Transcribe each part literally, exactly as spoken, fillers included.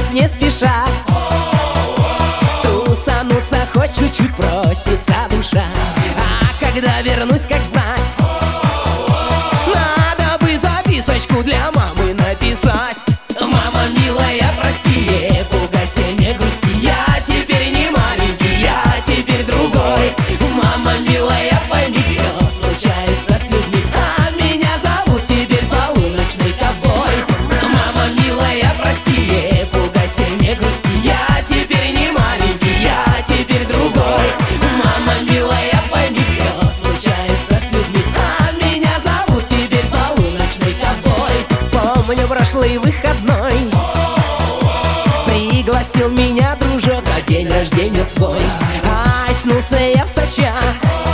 здесь не спеша. Тусануться хоть чуть-чуть просится душа. А когда вернусь, как знать, надо бы записочку для мамы написать. Мама милая, прости, не пугайся, не грусти, я теперь не маленький, я теперь другой. Мама милая, пойми, все случается с людьми, а меня зовут теперь полуночный ковбой. Мама милая, прости, не пугайся, не грусти, я теперь не маленький, я теперь другой. Мама милая, пойми, все случается с людьми, а меня зовут теперь полуночный ковбой. Помню прошлый выходной, пригласил меня дружок на день рождения свой. Очнулся я в Сочах,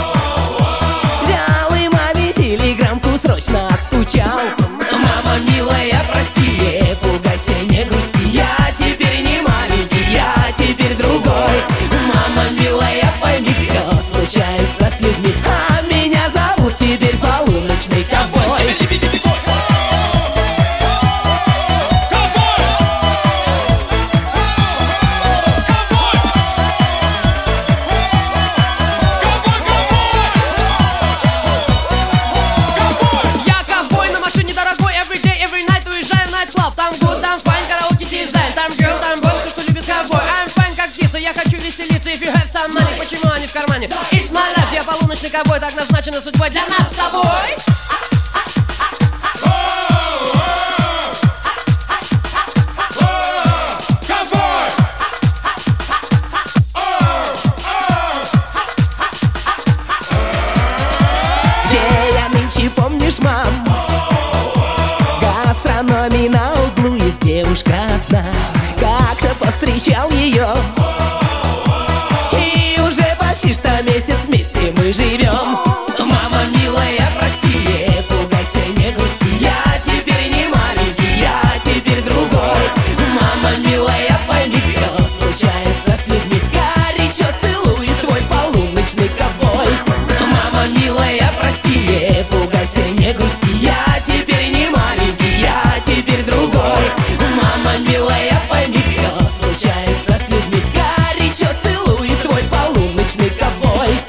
взял и маме телеграммку срочно отстучал. Мама милая, прости, не пугайся, не грусти, я теперь не маленький, я теперь другой. Мама милая, пойми, все случается с людьми, а меня зовут теперь полуночный ковбой. Почему они в кармане? It's my life, я полуночный ковбой, так назначена судьбой для нас с тобой. Где я нынче, помнишь, мам? Гастрономии на углу есть девушка одна. Как-то повстречал ее, и уже почти что месяц вместе мы живем. Мама милая, прости, не пугайся, не грусти, я теперь не маленький, я теперь другой. Мама милая, пойми, все случается с людьми, горячо целует твой полуночный ковбой. Мама милая, прости, не пугайся, не грусти, я теперь не маленький, я теперь другой. Мама милая, пойми, все случается с людьми, горячо целует твой полуночный ковбой.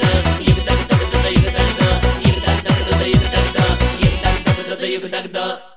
Тогда